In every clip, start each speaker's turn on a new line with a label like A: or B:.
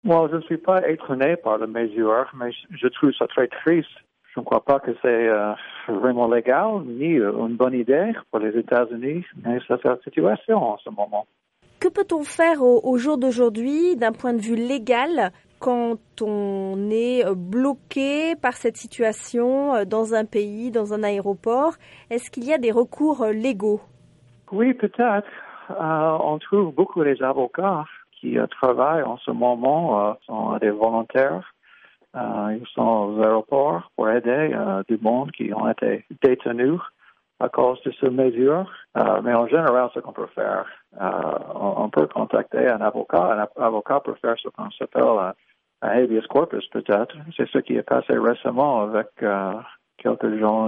A: Moi, je ne suis pas étonné par la mesure, mais je trouve ça très triste. Je ne crois pas que c'est vraiment légal ni une bonne idée pour les États-Unis, mais c'est la situation en ce moment.
B: Que peut-on faire au jour d'aujourd'hui d'un point de vue légal quand on est bloqué par cette situation dans un pays, dans un aéroport? Est-ce qu'il y a des recours légaux?
A: Oui, peut-être. On trouve beaucoup des avocats qui travaillent en ce moment, sont des volontaires. Ils sont aux aéroports pour aider du monde qui ont été détenus à cause de ces mesures. Mais en général, ce qu'on peut faire, on peut contacter un avocat. Un avocat peut faire ce qu'on s'appelle un habeas corpus, peut-être. C'est ce qui est passé récemment avec quelques gens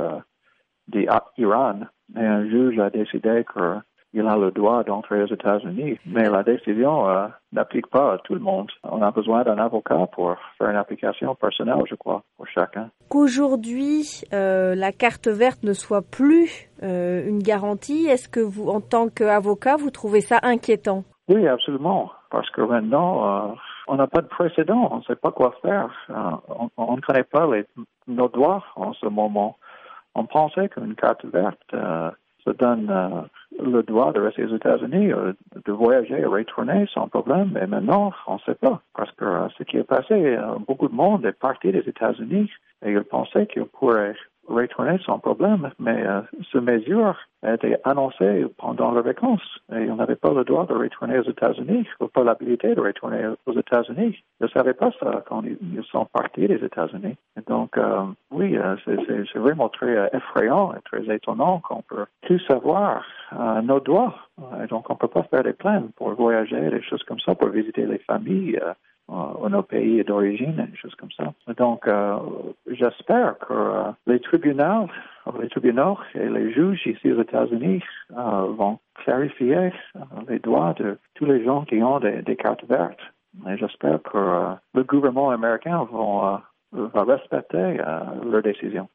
A: d'Iran. Et un juge a décidé qu'il a le droit d'entrer aux États-Unis. Mais la décision n'applique pas à tout le monde. On a besoin d'un avocat pour faire une application personnelle, je crois, pour chacun.
B: Qu'aujourd'hui, la carte verte ne soit plus une garantie, est-ce que vous, en tant qu'avocat, vous trouvez ça inquiétant?
A: Oui, absolument. Parce que maintenant, on n'a pas de précédent. On ne sait pas quoi faire. On ne connaît pas nos droits en ce moment. On pensait qu'une carte verte se donne le droit de rester aux États-Unis, de voyager et retourner sans problème. Mais maintenant, on ne sait pas. Parce que ce qui est passé, beaucoup de monde est parti des États-Unis et ils pensaient qu'ils pourraient retourner sans problème. Mais ces mesures a été annoncée pendant les vacances et on n'avait pas le droit de retourner aux États-Unis ou pas l'habilité de retourner aux États-Unis. Je ne savais pas ça quand ils sont partis des États-Unis. Et donc, oui, c'est vraiment très effrayant et très étonnant qu'on peut tout savoir nos droits. Et donc, on ne peut pas faire des plans pour voyager, des choses comme ça, pour visiter les familles ou nos pays d'origine, des choses comme ça. Donc, j'espère que les tribunaux et les juges ici aux États-Unis vont clarifier les droits de tous les gens qui ont des cartes vertes. Et j'espère que le gouvernement américain va respecter leurs décisions.